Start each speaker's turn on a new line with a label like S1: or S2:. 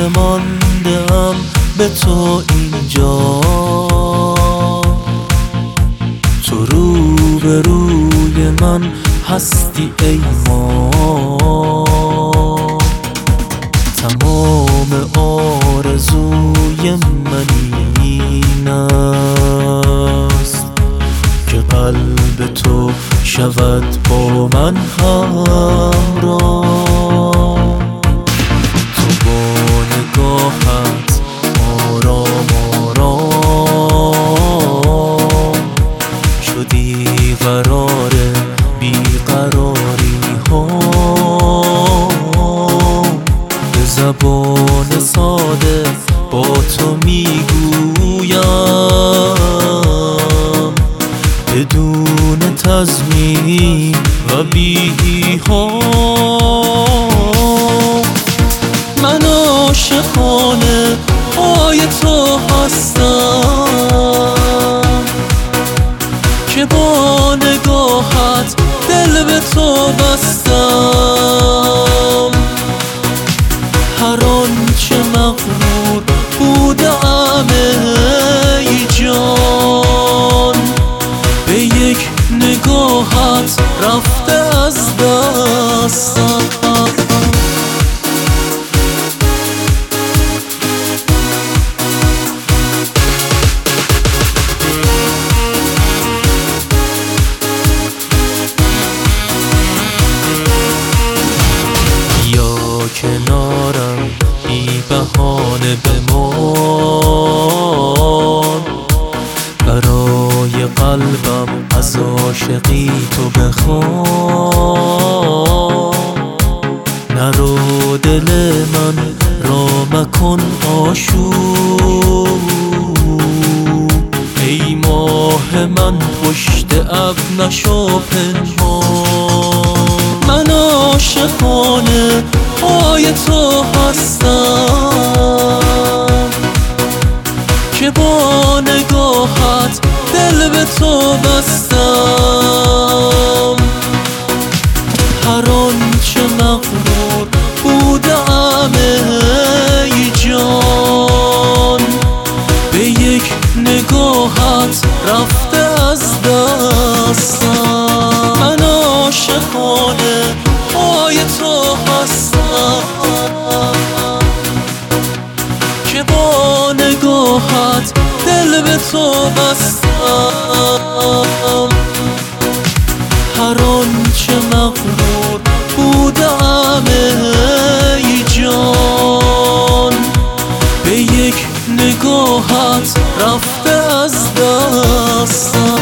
S1: ماندم به تو اینجا، تو روبروی من هستی ای ما. تمام آرزوی من این است که قلب تو شود با من همراه. تو با نگاهت آرام آرام شدی قرار بیقراری ها. به زبان ساده با تو میگویم بدون تضمین و بی‌ایحام. من عاشقانه پای تو هستم که با نگاهت دل به تو بستم. هر آنچه مغرور بودم ای جان به یک نگاهت رفته از دستم. کنارم بی بهانه بمان، برای قلبم از عاشقی تو بخوان. نرو دل من را مکن آشوب، ای ماه من پشت ابر نشو پنهان. من عاشقانه پای تو هستم که با نگاهت دل به تو بستم. هر آنچه مغرور بودم ای جان به یک نگاهت رفته از دستم. من عاشقانه پای تو هستم که با نگاهت دل به تو بستم. هر آنچه مغرور بودم ای جان به یک نگاهت رفته از دستم.